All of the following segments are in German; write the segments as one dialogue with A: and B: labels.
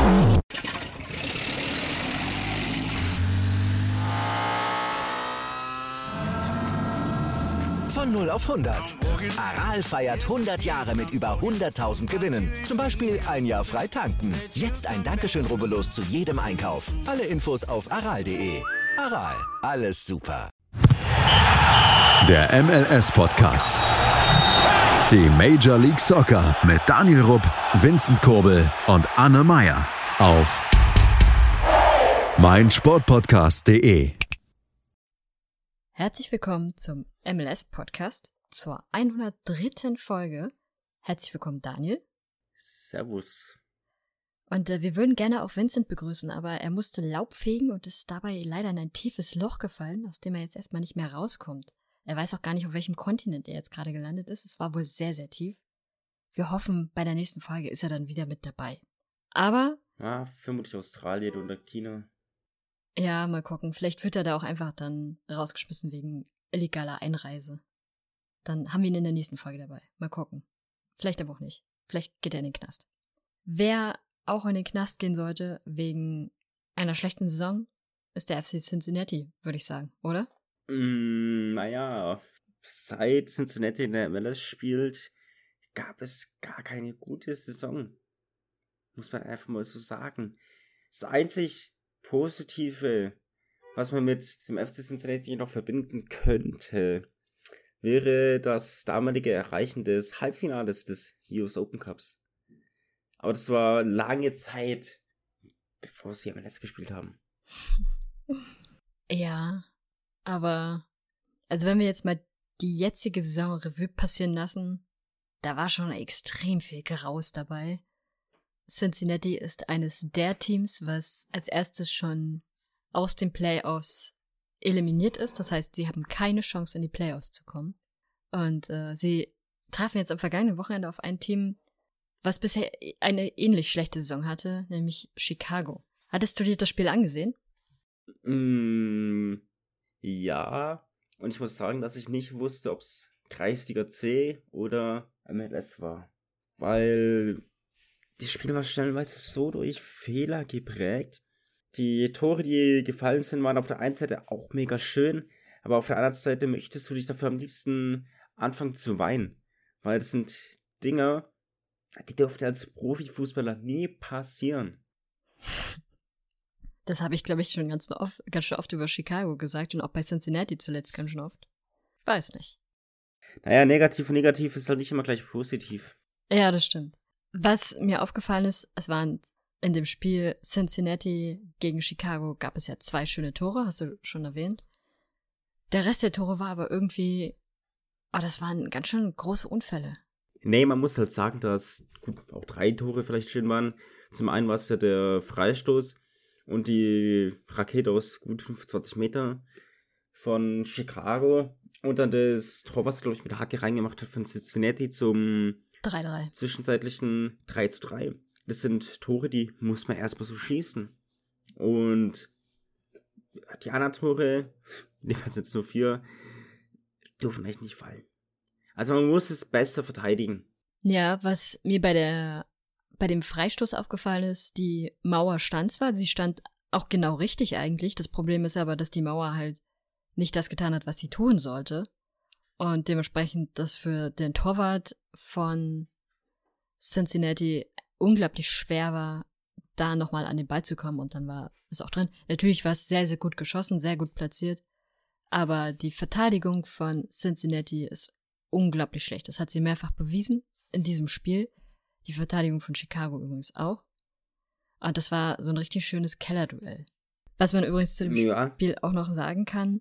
A: Von 0 auf 100. Aral feiert 100 Jahre mit über 100.000 Gewinnen. Zum Beispiel ein Jahr frei tanken. Jetzt ein Dankeschön, rubbellos zu jedem Einkauf. Alle Infos auf aral.de. Aral, alles super.
B: Der MLS-Podcast. Die Major League Soccer mit Daniel Rupp, Vincent Kurbel und Anne Meyer auf meinsportpodcast.de.
C: Herzlich willkommen zum MLS-Podcast, zur 103. Folge. Herzlich willkommen, Daniel.
D: Servus.
C: Und wir würden gerne auch Vincent begrüßen, aber er musste Laub fegen und ist dabei leider in ein tiefes Loch gefallen, aus dem er jetzt erstmal nicht mehr rauskommt. Er weiß auch gar nicht, auf welchem Kontinent er jetzt gerade gelandet ist. Es war wohl sehr, sehr tief. Wir hoffen, bei der nächsten Folge ist er dann wieder mit dabei. Aber...
D: Ja, vermutlich Australien oder China.
C: Ja, mal gucken. Vielleicht wird er da auch einfach dann rausgeschmissen wegen illegaler Einreise. Dann haben wir ihn in der nächsten Folge dabei. Mal gucken. Vielleicht aber auch nicht. Vielleicht geht er in den Knast. Wer auch in den Knast gehen sollte wegen einer schlechten Saison, ist der FC Cincinnati, würde ich sagen, oder?
D: Naja, seit Cincinnati in der MLS spielt, gab es gar keine gute Saison. Muss man einfach mal so sagen. Das einzig Positive, was man mit dem FC Cincinnati noch verbinden könnte, wäre das damalige Erreichen des Halbfinales des US Open Cups. Aber das war lange Zeit, bevor sie MLS gespielt haben.
C: Ja, aber also wenn wir jetzt mal die jetzige Saison Revue passieren lassen, da war schon extrem viel Graus dabei. Cincinnati ist eines der Teams, was als erstes schon aus den Playoffs eliminiert ist. Das heißt, sie haben keine Chance, in die Playoffs zu kommen. Und sie trafen jetzt am vergangenen Wochenende auf ein Team, was bisher eine ähnlich schlechte Saison hatte, nämlich Chicago. Hattest du dir das Spiel angesehen?
D: Ja. Und ich muss sagen, dass ich nicht wusste, ob es Kreisliga C oder MLS war. Weil die Spiele waren stellenweise so durch Fehler geprägt. Die Tore, die gefallen sind, waren auf der einen Seite auch mega schön, aber auf der anderen Seite möchtest du dich dafür am liebsten anfangen zu weinen. Weil das sind Dinger, die dürften als Profifußballer nie passieren.
C: Das habe ich, glaube ich, schon ganz schön oft über Chicago gesagt und auch bei Cincinnati zuletzt ganz schön oft. Ich weiß nicht.
D: Naja, negativ und negativ ist halt nicht immer gleich positiv.
C: Ja, das stimmt. Was mir aufgefallen ist, es waren in dem Spiel Cincinnati gegen Chicago gab es ja 2 schöne Tore, hast du schon erwähnt. Der Rest der Tore war aber irgendwie, das waren ganz schön große Unfälle.
D: Nee, man muss halt sagen, dass gut, auch 3 Tore vielleicht schön waren. Zum einen war es ja der Freistoß und die Rakete aus gut 25 Meter von Chicago und dann das Tor, was glaube ich mit der Hacke reingemacht hat von Cincinnati zum
C: 3-3.
D: Zwischenzeitlichen 3-3. Das sind Tore, die muss man erstmal so schießen. Und die anderen Tore, in dem Fall sind es nur 4, dürfen echt nicht fallen. Also man muss es besser verteidigen.
C: Ja, was mir bei dem Freistoß aufgefallen ist, die Mauer stand zwar, sie stand auch genau richtig eigentlich. Das Problem ist aber, dass die Mauer halt nicht das getan hat, was sie tun sollte. Und dementsprechend das für den Torwart von Cincinnati unglaublich schwer war, da nochmal an den Ball zu kommen. Und dann war es auch drin. Natürlich war es sehr, sehr gut geschossen, sehr gut platziert. Aber die Verteidigung von Cincinnati ist unglaublich schlecht. Das hat sie mehrfach bewiesen in diesem Spiel. Die Verteidigung von Chicago übrigens auch. Und das war so ein richtig schönes Kellerduell. Was man übrigens zu dem Spiel auch noch sagen kann,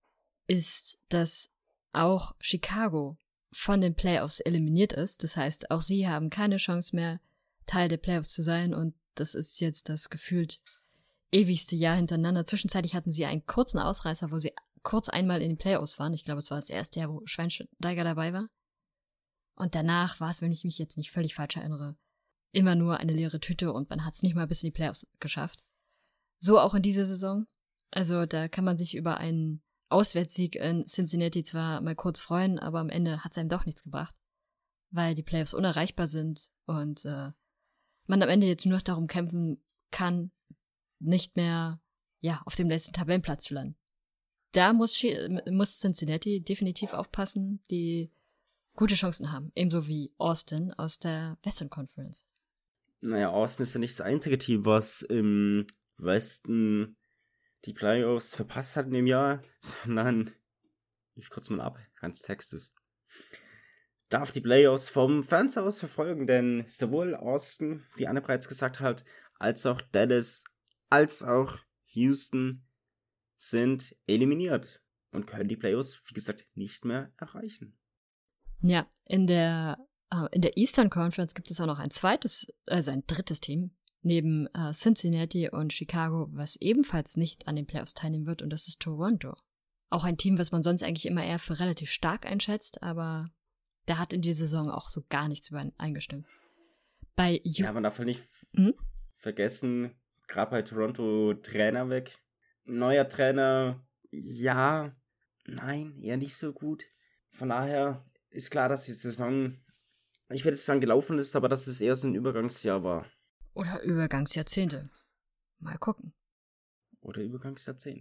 C: ist, dass auch Chicago von den Playoffs eliminiert ist. Das heißt, auch sie haben keine Chance mehr, Teil der Playoffs zu sein. Und das ist jetzt das gefühlt ewigste Jahr hintereinander. Zwischenzeitlich hatten sie einen kurzen Ausreißer, wo sie kurz einmal in den Playoffs waren. Ich glaube, es war das erste Jahr, wo Schweinsteiger dabei war. Und danach war es, wenn ich mich jetzt nicht völlig falsch erinnere, immer nur eine leere Tüte und man hat es nicht mal bis in die Playoffs geschafft. So auch in dieser Saison. Also da kann man sich über einen Auswärtssieg in Cincinnati zwar mal kurz freuen, aber am Ende hat es einem doch nichts gebracht, weil die Playoffs unerreichbar sind und man am Ende jetzt nur noch darum kämpfen kann, nicht mehr auf dem letzten Tabellenplatz zu landen. Da muss Cincinnati definitiv aufpassen, die gute Chancen haben. Ebenso wie Austin aus der Western Conference.
D: Naja, Austin ist ja nicht das einzige Team, was im Westen die Playoffs verpasst hat in dem Jahr, sondern, ich kurz mal ab, ganz Textes, darf die Playoffs vom Fernseher aus verfolgen, denn sowohl Austin, wie Anne bereits gesagt hat, als auch Dallas, als auch Houston sind eliminiert und können die Playoffs, wie gesagt, nicht mehr erreichen.
C: Ja, in der Eastern Conference gibt es auch noch ein drittes Team, neben Cincinnati und Chicago, was ebenfalls nicht an den Playoffs teilnehmen wird, und das ist Toronto. Auch ein Team, was man sonst eigentlich immer eher für relativ stark einschätzt, aber der hat in dieser Saison auch so gar nichts eingestimmt.
D: Man darf halt nicht vergessen, gerade bei Toronto Trainer weg. Neuer Trainer, ja, nein, eher nicht so gut. Von daher ist klar, dass die Saison, ich werde jetzt sagen, gelaufen ist, aber dass es eher so ein Übergangsjahr war.
C: Oder Übergangsjahrzehnte. Mal gucken.
D: Oder Übergangsjahrzehnt.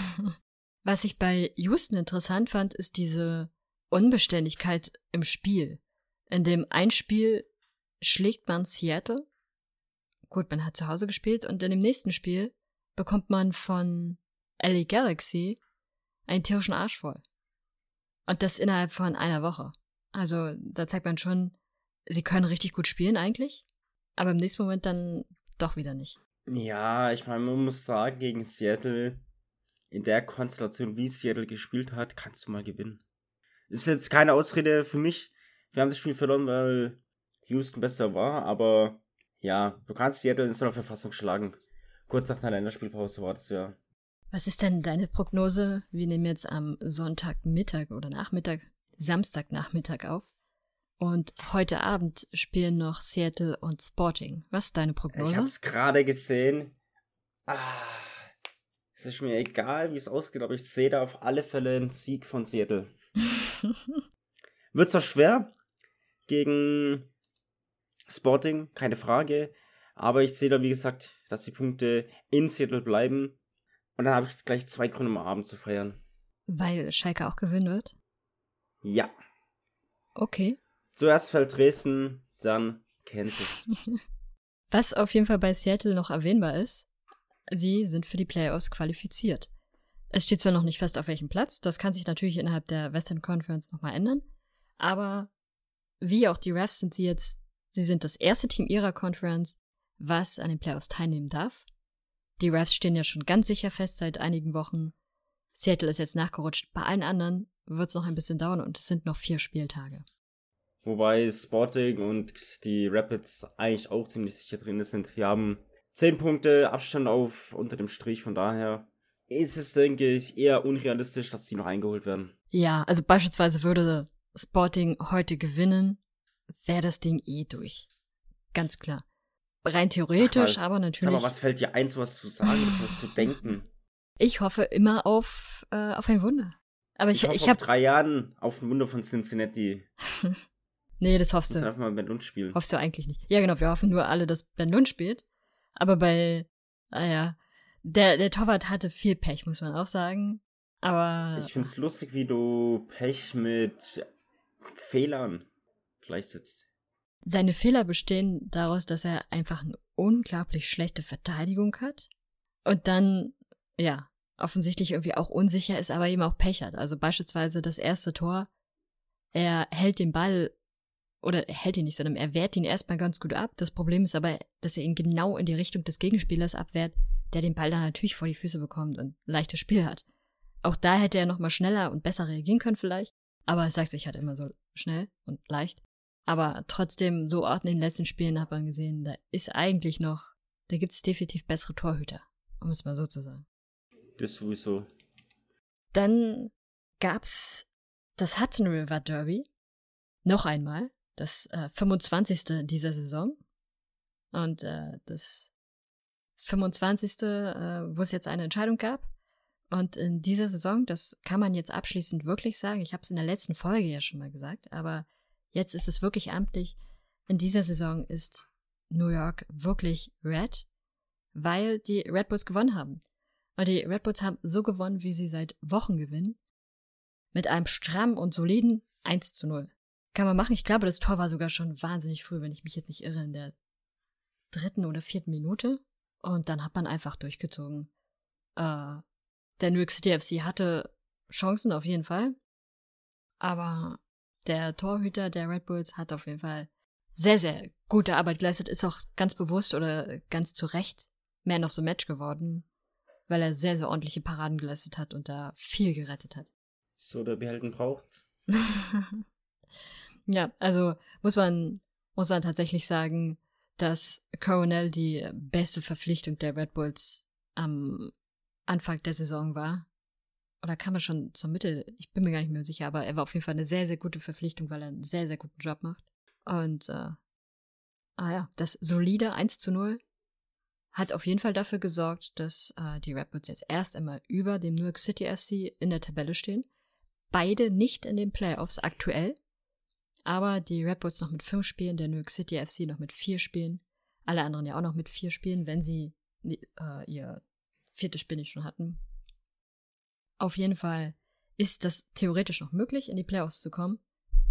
C: Was ich bei Houston interessant fand, ist diese Unbeständigkeit im Spiel. In dem ein Spiel schlägt man Seattle. Gut, man hat zu Hause gespielt, und in dem nächsten Spiel bekommt man von LA Galaxy einen tierischen Arsch voll. Und das innerhalb von einer Woche. Also da zeigt man schon, sie können richtig gut spielen eigentlich, aber im nächsten Moment dann doch wieder nicht.
D: Ja, ich meine, man muss sagen, gegen Seattle, in der Konstellation, wie Seattle gespielt hat, kannst du mal gewinnen. Ist jetzt keine Ausrede für mich. Wir haben das Spiel verloren, weil Houston besser war, aber ja, du kannst Seattle in so einer Verfassung schlagen. Kurz nach einer Länderspielpause war das ja.
C: Was ist denn deine Prognose? Wir nehmen jetzt am Sonntagmittag oder Samstagnachmittag auf. Und heute Abend spielen noch Seattle und Sporting. Was ist deine Prognose?
D: Ich habe es gerade gesehen. Es ist mir egal, wie es ausgeht, aber ich sehe da auf alle Fälle einen Sieg von Seattle. Wird zwar schwer gegen Sporting, keine Frage. Aber ich sehe da, wie gesagt, dass die Punkte in Seattle bleiben. Und dann habe ich gleich 2 Gründe am Abend zu feiern.
C: Weil Schalke auch gewinnen wird?
D: Ja.
C: Okay.
D: Zuerst fällt Dresden, dann Kansas.
C: Was auf jeden Fall bei Seattle noch erwähnbar ist, sie sind für die Playoffs qualifiziert. Es steht zwar noch nicht fest, auf welchem Platz, das kann sich natürlich innerhalb der Western Conference nochmal ändern, aber wie auch die Refs sind sie sind das erste Team ihrer Conference, was an den Playoffs teilnehmen darf. Die Refs stehen ja schon ganz sicher fest seit einigen Wochen. Seattle ist jetzt nachgerutscht. Bei allen anderen wird es noch ein bisschen dauern, und es sind noch 4 Spieltage.
D: Wobei Sporting und die Rapids eigentlich auch ziemlich sicher drin sind. Sie haben 10 Punkte Abstand unter dem Strich. Von daher ist es, denke ich, eher unrealistisch, dass die noch eingeholt werden.
C: Ja, also beispielsweise würde Sporting heute gewinnen, wäre das Ding durch. Ganz klar. Rein theoretisch, aber natürlich.
D: Sag mal, was fällt dir ein, sowas zu sagen, was zu denken?
C: Ich hoffe immer auf ein Wunder. Aber ich
D: hoffe auf 3 Jahren auf ein Wunder von Cincinnati.
C: Nee, das hoffst du.
D: Wir müssen einfach mal Ben Lund spielen.
C: Hoffst du eigentlich nicht. Ja, genau, wir hoffen nur alle, dass Ben Lund spielt. Aber der Torwart hatte viel Pech, muss man auch sagen. Aber
D: ich find's lustig, wie du Pech mit Fehlern gleichsetzt.
C: Seine Fehler bestehen daraus, dass er einfach eine unglaublich schlechte Verteidigung hat und dann, offensichtlich irgendwie auch unsicher ist, aber eben auch Pech hat. Also beispielsweise das erste Tor, er hält den Ball, oder er hält ihn nicht, sondern er wehrt ihn erstmal ganz gut ab. Das Problem ist aber, dass er ihn genau in die Richtung des Gegenspielers abwehrt, der den Ball dann natürlich vor die Füße bekommt und ein leichtes Spiel hat. Auch da hätte er nochmal schneller und besser reagieren können vielleicht, aber es sagt sich halt immer so schnell und leicht. Aber trotzdem, so auch in den letzten Spielen hat man gesehen, da gibt es definitiv bessere Torhüter, um es mal so zu sagen.
D: Das sowieso.
C: Dann gab's das Hudson River Derby. Noch einmal. Das 25. dieser Saison. Und das 25. Wo es jetzt eine Entscheidung gab. Und in dieser Saison, das kann man jetzt abschließend wirklich sagen, ich habe es in der letzten Folge ja schon mal gesagt, aber jetzt ist es wirklich amtlich. In dieser Saison ist New York wirklich red. weil die Red Bulls gewonnen haben. Und die Red Bulls haben so gewonnen, wie sie seit Wochen gewinnen. Mit einem strammen und soliden 1:0. Kann man machen. Ich glaube, das Tor war sogar schon wahnsinnig früh, wenn ich mich jetzt nicht irre, in der 3. oder 4. Minute. Und dann hat man einfach durchgezogen. Der New York City FC hatte Chancen auf jeden Fall. Aber der Torhüter der Red Bulls hat auf jeden Fall sehr, sehr gute Arbeit geleistet. Ist auch ganz bewusst oder ganz zu Recht Man of the Match geworden, weil er sehr, sehr ordentliche Paraden geleistet hat und da viel gerettet hat.
D: So, der Behalten braucht's.
C: Ja, also muss man tatsächlich sagen, dass Coronel die beste Verpflichtung der Red Bulls am Anfang der Saison war. Oder kam er schon zur Mitte? Ich bin mir gar nicht mehr sicher, aber er war auf jeden Fall eine sehr, sehr gute Verpflichtung, weil er einen sehr, sehr guten Job macht. Und das solide 1:0 hat auf jeden Fall dafür gesorgt, dass die Red Bulls jetzt erst einmal über dem New York City FC in der Tabelle stehen. Beide nicht in den Playoffs aktuell, aber die Red Bulls noch mit 5 Spielen, der New York City FC noch mit 4 Spielen, alle anderen ja auch noch mit 4 Spielen, wenn sie ihr 4. Spiel nicht schon hatten. Auf jeden Fall ist das theoretisch noch möglich, in die Playoffs zu kommen.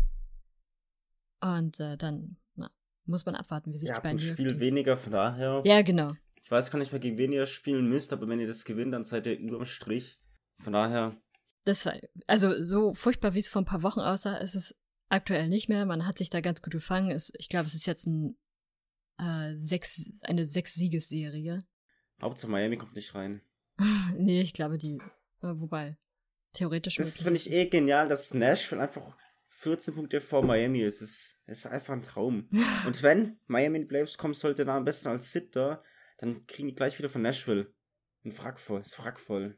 C: Und dann muss man abwarten, wie sich die beiden
D: ein Spiel weniger, von daher.
C: Ja, genau.
D: Ich weiß gar nicht mehr, gegen wen ihr spielen müsst, aber wenn ihr das gewinnt, dann seid ihr überm Strich. Von daher.
C: Das war, also so furchtbar, wie es vor ein paar Wochen aussah, ist es aktuell nicht mehr. Man hat sich da ganz gut gefangen. Ich glaube, es ist jetzt eine 6-Siegesserie.
D: Hauptsache Miami kommt nicht rein.
C: Nee, ich glaube, wobei, theoretisch.
D: Das finde ich genial, dass Nashville einfach 14 Punkte vor Miami ist. Es ist einfach ein Traum. Und wenn Miami in die Playoffs kommen sollte, dann am besten als 7., dann kriegen die gleich wieder von Nashville ein Wrack voll.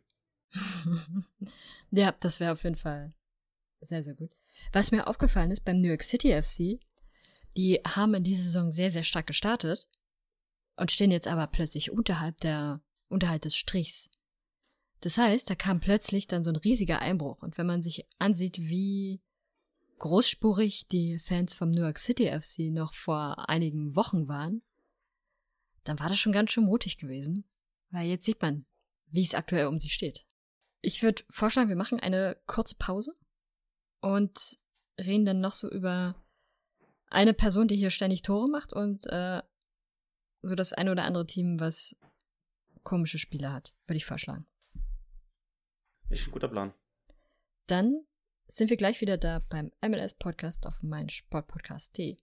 C: Ja, das wäre auf jeden Fall sehr, sehr gut. Was mir aufgefallen ist beim New York City FC, die haben in dieser Saison sehr, sehr stark gestartet und stehen jetzt aber plötzlich unterhalb des Strichs. Das heißt, da kam plötzlich dann so ein riesiger Einbruch. Und wenn man sich ansieht, wie großspurig die Fans vom New York City FC noch vor einigen Wochen waren, dann war das schon ganz schön mutig gewesen. Weil jetzt sieht man, wie es aktuell um sie steht. Ich würde vorschlagen, wir machen eine kurze Pause und reden dann noch so über eine Person, die hier ständig Tore macht und so das eine oder andere Team, was komische Spiele hat, würde ich vorschlagen.
D: Ist ein guter Plan.
C: Dann sind wir gleich wieder da beim MLS-Podcast auf meinsportpodcast.de.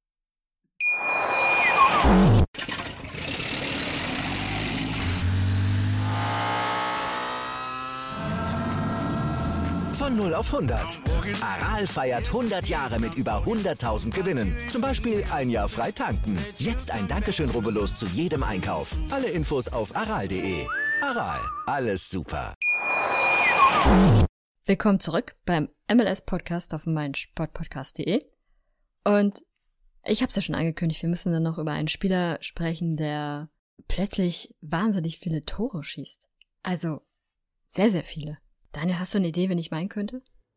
A: Von 0 auf 100. Aral feiert 100 Jahre mit über 100.000 Gewinnen. Zum Beispiel ein Jahr frei tanken. Jetzt ein Dankeschön, rubbellos zu jedem Einkauf. Alle Infos auf aral.de. Aral, alles super.
C: Willkommen zurück beim MLS-Podcast auf meinsportpodcast.de. Und ich habe es ja schon angekündigt, wir müssen dann noch über einen Spieler sprechen, der plötzlich wahnsinnig viele Tore schießt. Also sehr, sehr viele. Daniel, hast du eine Idee, wen ich meinen könnte?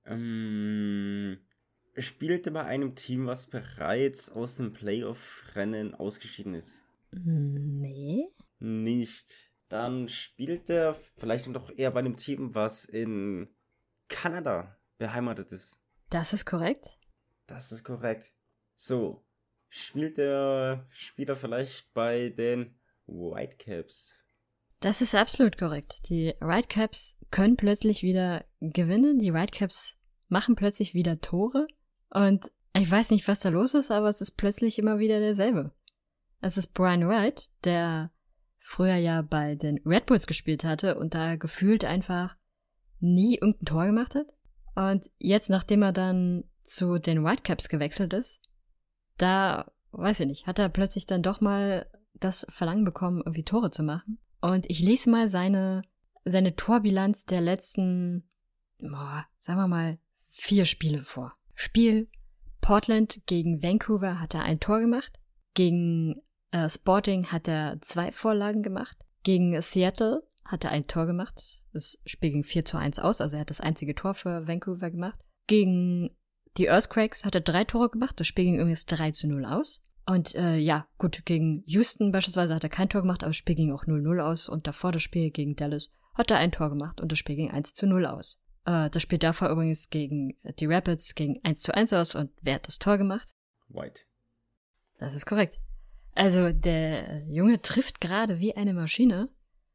D: Spielte bei einem Team, was bereits aus dem Playoff-Rennen ausgeschieden ist?
C: Nee.
D: Nicht. Dann spielt er vielleicht doch eher bei einem Team, was in Kanada beheimatet ist.
C: Das ist korrekt.
D: Das ist korrekt. So, spielt der Spieler vielleicht bei den Whitecaps?
C: Das ist absolut korrekt. Die Whitecaps können plötzlich wieder gewinnen. Die Whitecaps machen plötzlich wieder Tore. Und ich weiß nicht, was da los ist, aber es ist plötzlich immer wieder derselbe. Es ist Brian Wright, der früher ja bei den Red Bulls gespielt hatte und da gefühlt einfach nie irgendein Tor gemacht hat. Und jetzt, nachdem er dann zu den Whitecaps gewechselt ist, da, weiß ich nicht, hat er plötzlich dann doch mal das Verlangen bekommen, irgendwie Tore zu machen. Und ich lese mal seine Torbilanz der letzten, sagen wir mal, 4 Spiele vor. Spiel Portland gegen Vancouver hat er ein Tor gemacht. Gegen Sporting hat er 2 Vorlagen gemacht. Gegen Seattle hat er ein Tor gemacht. Das Spiel ging 4:1 aus, also er hat das einzige Tor für Vancouver gemacht. Gegen die Earthquakes hat er 3 Tore gemacht. Das Spiel ging übrigens 3:0 aus. Und ja, gut, gegen Houston beispielsweise hat er kein Tor gemacht, aber das Spiel ging auch 0-0 aus. Und davor das Spiel gegen Dallas hat er ein Tor gemacht und das Spiel ging 1-0 aus. Das Spiel davor übrigens gegen die Rapids ging 1-1 aus. Und wer hat das Tor gemacht?
D: White.
C: Das ist korrekt. Also der Junge trifft gerade wie eine Maschine.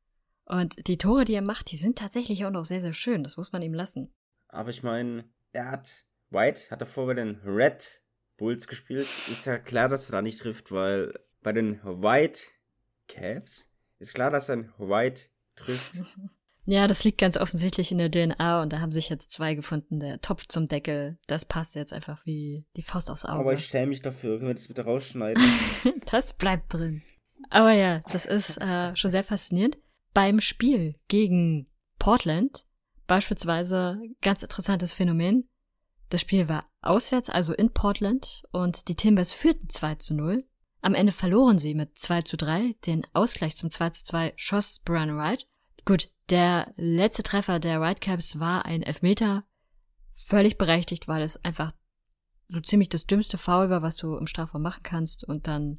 C: Und die Tore, die er macht, die sind tatsächlich auch noch sehr, sehr schön. Das muss man ihm lassen.
D: Aber ich meine, White hat davor bei den Red Bulls gespielt. Ist ja klar, dass er da nicht trifft, weil bei den White Caps ist klar, dass ein White trifft.
C: Ja, das liegt ganz offensichtlich in der DNA und da haben sich jetzt zwei gefunden. Der Topf zum Deckel, das passt jetzt einfach wie die Faust aufs Auge.
D: Aber ich schäme mich dafür. Können wir das bitte rausschneiden?
C: Das bleibt drin. Aber ja, das ist schon sehr faszinierend. Beim Spiel gegen Portland beispielsweise ganz interessantes Phänomen. Das Spiel war auswärts, also in Portland, und die Timbers führten 2-0. Am Ende verloren sie mit 2-3. Den Ausgleich zum 2-2 schoss Brian Wright. Gut, der letzte Treffer der Whitecaps war ein Elfmeter. Völlig berechtigt, weil es einfach so ziemlich das dümmste Foul war, was du im Strafraum machen kannst. Und dann,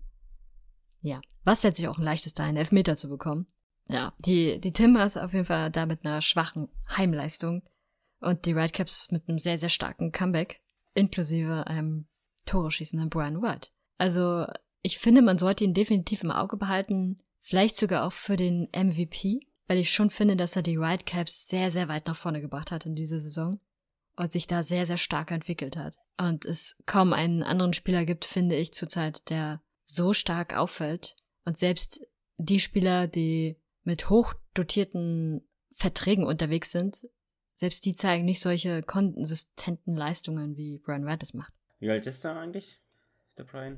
C: ja, war es letztlich auch ein leichtes, da einen Elfmeter zu bekommen. Ja, die Timbers auf jeden Fall da mit einer schwachen Heimleistung und die Whitecaps mit einem sehr, sehr starken Comeback, inklusive einem Tore schießenden Brian Wright. Also ich finde, man sollte ihn definitiv im Auge behalten, vielleicht sogar auch für den MVP, weil ich schon finde, dass er die Whitecaps sehr, sehr weit nach vorne gebracht hat in dieser Saison und sich da sehr, sehr stark entwickelt hat. Und es kaum einen anderen Spieler gibt, finde ich zurzeit, der so stark auffällt. Und selbst die Spieler, die mit hochdotierten Verträgen unterwegs sind, selbst die zeigen nicht solche konsistenten Leistungen, wie Brian Wright es macht.
D: Wie alt ist er eigentlich, der Brian?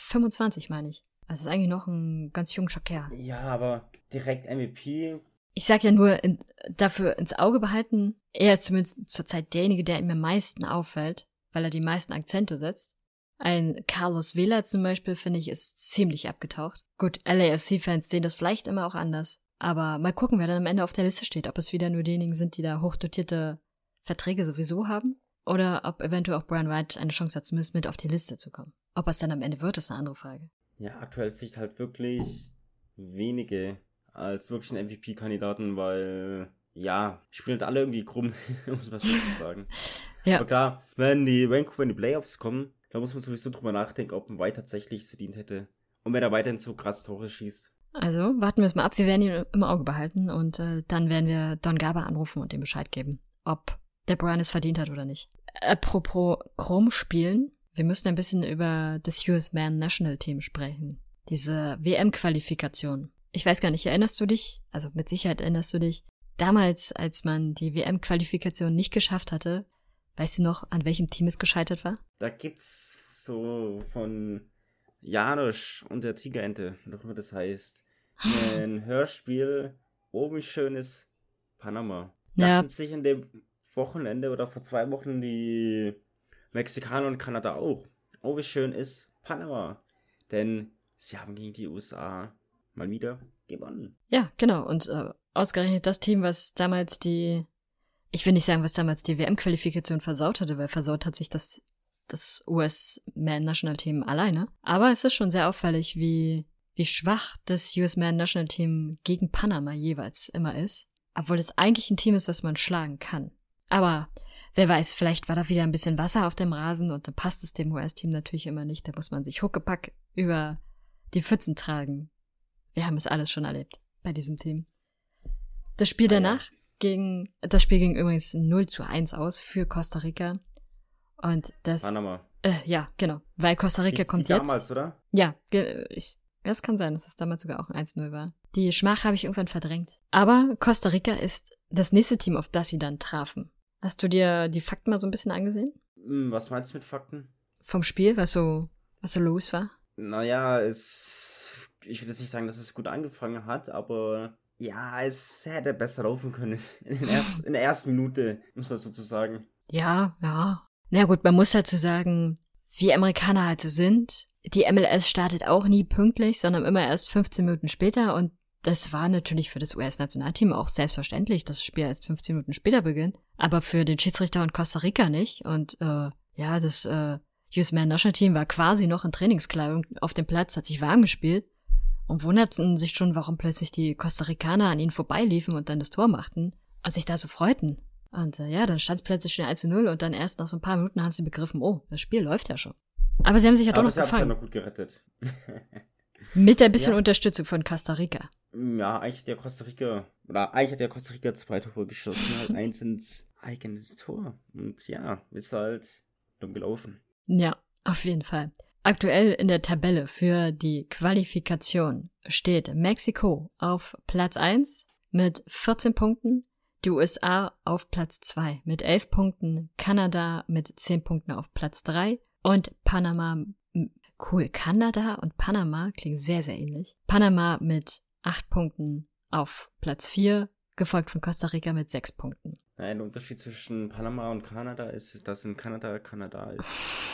C: 25, meine ich. Also ist eigentlich noch ein ganz junger Kerl.
D: Ja, aber direkt MVP.
C: Ich sag ja nur, dafür ins Auge behalten, er ist zumindest zurzeit derjenige, der ihm am meisten auffällt, weil er die meisten Akzente setzt. Ein Carlos Vela zum Beispiel, finde ich, ist ziemlich abgetaucht. Gut, LAFC-Fans sehen das vielleicht immer auch anders. Aber mal gucken, wer dann am Ende auf der Liste steht. Ob es wieder nur diejenigen sind, die da hochdotierte Verträge sowieso haben. Oder ob eventuell auch Brian Wright eine Chance hat, zumindest mit auf die Liste zu kommen. Ob es dann am Ende wird, ist eine andere Frage.
D: Ja, aktuell sieht halt wirklich wenige als wirklich einen MVP-Kandidaten, weil, ja, spielen halt alle irgendwie krumm, um es mal so zu sagen.
C: Ja.
D: Aber klar, wenn die Playoffs kommen, da muss man sowieso drüber nachdenken, ob ein White tatsächlich es verdient hätte. Und wenn er weiterhin so krass Tore schießt.
C: Also warten wir es mal ab, wir werden ihn im Auge behalten und dann werden wir Don Garber anrufen und ihm Bescheid geben, ob der Brian es verdient hat oder nicht. Apropos krumm spielen, wir müssen ein bisschen über das US Men National Team sprechen. Diese WM-Qualifikation. Ich weiß gar nicht, erinnerst du dich? Also mit Sicherheit erinnerst du dich. Damals, als man die WM-Qualifikation nicht geschafft hatte, weißt du noch, an welchem Team es gescheitert war?
D: Da gibt's so von Janusz und der Tigerente, noch immer das heißt, ein Hörspiel, oh wie schön ist Panama.
C: Ja.
D: Dachten sich in dem Wochenende oder vor 2 Wochen die Mexikaner und Kanada auch. Oh wie schön ist Panama. Denn sie haben gegen die USA mal wieder gewonnen.
C: Ja, genau. Und ausgerechnet das Team, was damals ich will nicht sagen, was damals die WM-Qualifikation versaut hatte, weil versaut hat sich das US Men National Team alleine. Aber es ist schon sehr auffällig, wie schwach das US Men National Team gegen Panama jeweils immer ist. Obwohl es eigentlich ein Team ist, was man schlagen kann. Aber wer weiß, vielleicht war da wieder ein bisschen Wasser auf dem Rasen und dann passt es dem US-Team natürlich immer nicht. Da muss man sich Huckepack über die Pfützen tragen. Wir haben es alles schon erlebt bei diesem Team. Das Spiel danach ging übrigens 0-1 aus für Costa Rica. Und das...
D: Panama.
C: Ja, genau. Weil Costa Rica kommt
D: wie
C: jetzt...
D: damals, oder?
C: Ja, es kann sein, dass es damals sogar auch ein 1-0 war. Die Schmach habe ich irgendwann verdrängt. Aber Costa Rica ist das nächste Team, auf das sie dann trafen. Hast du dir die Fakten mal so ein bisschen angesehen?
D: Was meinst du mit Fakten?
C: Vom Spiel, was so los war?
D: Naja, ich will jetzt nicht sagen, dass es gut angefangen hat, aber ja, es hätte besser laufen können. In der ersten Minute, muss man sozusagen.
C: Ja. Na gut, man muss dazu sagen, wie Amerikaner halt so sind. Die MLS startet auch nie pünktlich, sondern immer erst 15 Minuten später und das war natürlich für das US-Nationalteam auch selbstverständlich, dass das Spiel erst 15 Minuten später beginnt, aber für den Schiedsrichter und Costa Rica nicht und US-Man National Team war quasi noch in Trainingskleidung auf dem Platz, hat sich warm gespielt und wunderten sich schon, warum plötzlich die Costa Ricaner an ihnen vorbeiliefen und dann das Tor machten und sich da so freuten. Und dann stand es plötzlich schon 1:0 und dann erst nach so ein paar Minuten haben sie begriffen, oh, das Spiel läuft ja schon. Aber sie haben sich ja doch noch gefangen.
D: Aber sie haben es ja noch gut gerettet.
C: Mit ein bisschen Unterstützung von Costa Rica.
D: Ja, eigentlich hat der Costa Rica 2 Tore geschossen, halt 1 ins eigene Tor. Und ja, ist halt dumm gelaufen.
C: Ja, auf jeden Fall. Aktuell in der Tabelle für die Qualifikation steht Mexiko auf Platz 1 mit 14 Punkten, die USA auf Platz 2 mit 11 Punkten, Kanada mit 10 Punkten auf Platz 3 und Panama, cool, Kanada und Panama klingen sehr, sehr ähnlich. Panama mit 8 Punkten auf Platz 4, gefolgt von Costa Rica mit 6 Punkten.
D: Nein, der Unterschied zwischen Panama und Kanada ist, dass in Kanada Kanada ist.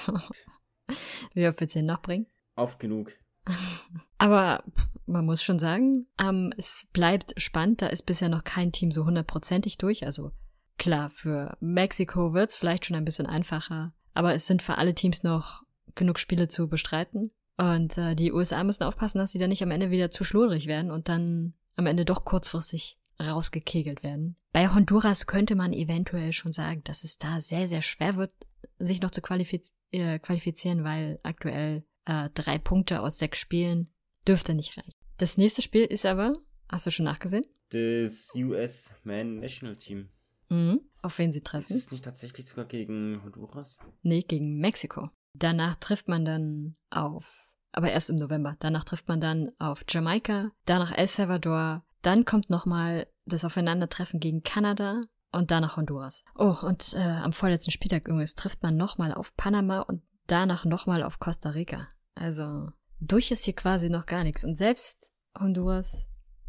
C: Wie oft willst du den noch bringen?
D: Oft genug.
C: Aber man muss schon sagen, es bleibt spannend. Da ist bisher noch kein Team so 100%ig durch. Also klar, für Mexiko wird es vielleicht schon ein bisschen einfacher. Aber es sind für alle Teams noch genug Spiele zu bestreiten. Und die USA müssen aufpassen, dass sie dann nicht am Ende wieder zu schludrig werden und dann am Ende doch kurzfristig rausgekegelt werden. Bei Honduras könnte man eventuell schon sagen, dass es da sehr, sehr schwer wird, sich noch zu qualifizieren, weil aktuell 3 Punkte aus 6 Spielen dürfte nicht reichen. Das nächste Spiel ist aber, hast du schon nachgesehen?
D: Das US-Man National Team.
C: Mhm. Auf wen sie treffen?
D: Ist es nicht tatsächlich sogar gegen Honduras?
C: Nee, gegen Mexiko. Danach trifft man dann aber erst im November, danach trifft man dann auf Jamaika, danach El Salvador, dann kommt nochmal das Aufeinandertreffen gegen Kanada und danach Honduras. Oh, und am vorletzten Spieltag übrigens trifft man nochmal auf Panama und danach nochmal auf Costa Rica. Also durch ist hier quasi noch gar nichts. Und selbst Honduras,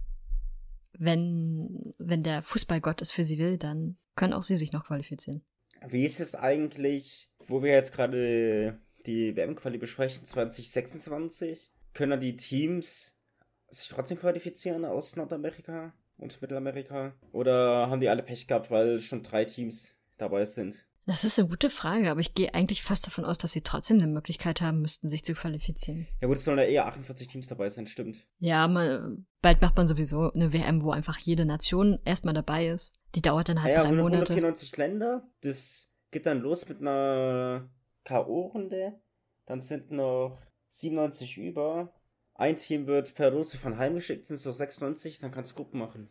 C: wenn der Fußballgott es für sie will, dann können auch sie sich noch qualifizieren.
D: Wie ist es eigentlich, wo wir jetzt gerade die WM-Quali besprechen, 2026? Können dann die Teams sich trotzdem qualifizieren aus Nordamerika und Mittelamerika? Oder haben die alle Pech gehabt, weil schon 3 Teams dabei sind?
C: Das ist eine gute Frage, aber ich gehe eigentlich fast davon aus, dass sie trotzdem eine Möglichkeit haben müssten, sich zu qualifizieren.
D: Ja gut, es sollen ja eher 48 Teams dabei sein, stimmt.
C: Ja, bald macht man sowieso eine WM, wo einfach jede Nation erstmal dabei ist. Die dauert dann halt 3 Monate.
D: 194 Länder, das geht dann los mit einer K.O.-Runde. Dann sind noch 97 über. Ein Team wird per Lose von heimgeschickt, sind es noch 96, dann kannst du Gruppen machen.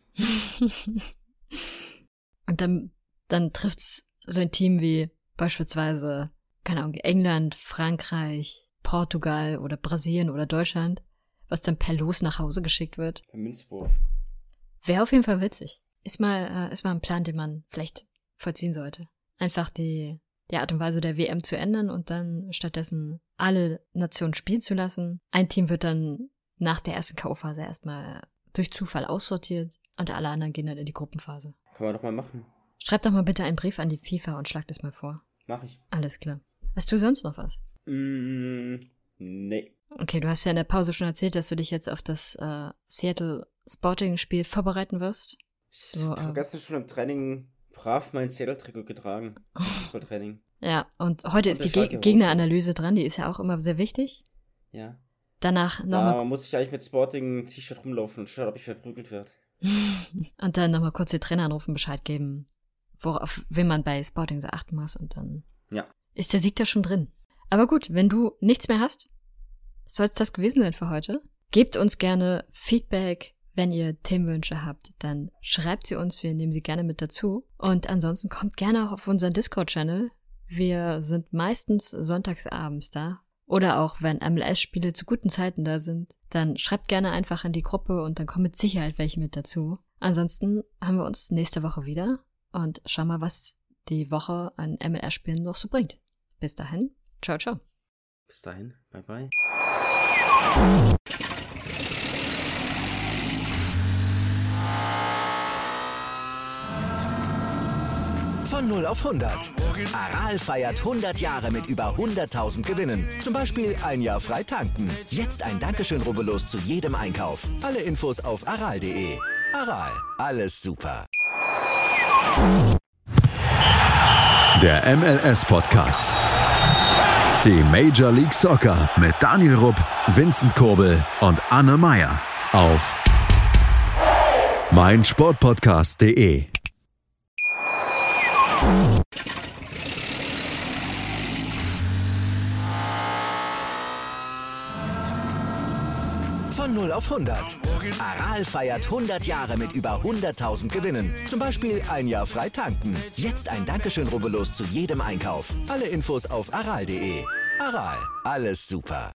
C: Und dann trifft's so ein Team wie beispielsweise, keine Ahnung, England, Frankreich, Portugal oder Brasilien oder Deutschland, was dann per Los nach Hause geschickt wird.
D: Per Münzwurf.
C: Wäre auf jeden Fall witzig. Ist mal ein Plan, den man vielleicht vollziehen sollte. Einfach die Art und Weise der WM zu ändern und dann stattdessen alle Nationen spielen zu lassen. Ein Team wird dann nach der ersten K.O.-Phase erstmal durch Zufall aussortiert und alle anderen gehen dann in die Gruppenphase.
D: Kann man doch mal machen.
C: Schreib doch mal bitte einen Brief an die FIFA und schlag das mal vor.
D: Mach ich.
C: Alles klar. Hast du sonst noch was?
D: Nee.
C: Okay, du hast ja in der Pause schon erzählt, dass du dich jetzt auf das Seattle Sporting-Spiel vorbereiten wirst.
D: Ich habe gestern schon im Training brav mein Seattle-Trikot getragen. Fußballtraining.
C: Ja, und heute ist die Gegneranalyse dran, die ist ja auch immer sehr wichtig.
D: Ja.
C: Danach nochmal.
D: Da muss ich eigentlich mit Sporting-T-Shirt rumlaufen und schauen, ob ich verprügelt werde.
C: Und dann nochmal kurz den Trainer anrufen, Bescheid geben, worauf wen man bei Sporting so achten muss und dann ist der Sieg da schon drin. Aber gut, wenn du nichts mehr hast, soll es das gewesen sein für heute. Gebt uns gerne Feedback, wenn ihr Themenwünsche habt, dann schreibt sie uns, wir nehmen sie gerne mit dazu. Und ansonsten kommt gerne auch auf unseren Discord-Channel. Wir sind meistens sonntagsabends da. Oder auch, wenn MLS-Spiele zu guten Zeiten da sind, dann schreibt gerne einfach in die Gruppe und dann kommen mit Sicherheit welche mit dazu. Ansonsten haben wir uns nächste Woche wieder und schauen mal, was die Woche an MLS-Spielen noch so bringt. Bis dahin, ciao, ciao.
D: Bis dahin, bye bye.
A: Von 0 auf 100. Aral feiert 100 Jahre mit über 100.000 Gewinnen. Zum Beispiel ein Jahr frei tanken. Jetzt ein Dankeschön, rubbellos zu jedem Einkauf. Alle Infos auf aral.de. Aral, alles super.
B: Der MLS-Podcast. Die Major League Soccer mit Daniel Rupp, Vincent Kurbel und Anne Meyer auf meinsportpodcast.de.
A: Von 0 auf 100. Aral feiert 100 Jahre mit über 100.000 Gewinnen. Zum Beispiel ein Jahr frei tanken. Jetzt ein Dankeschön, rubbellos zu jedem Einkauf. Alle Infos auf aral.de. Aral, alles super.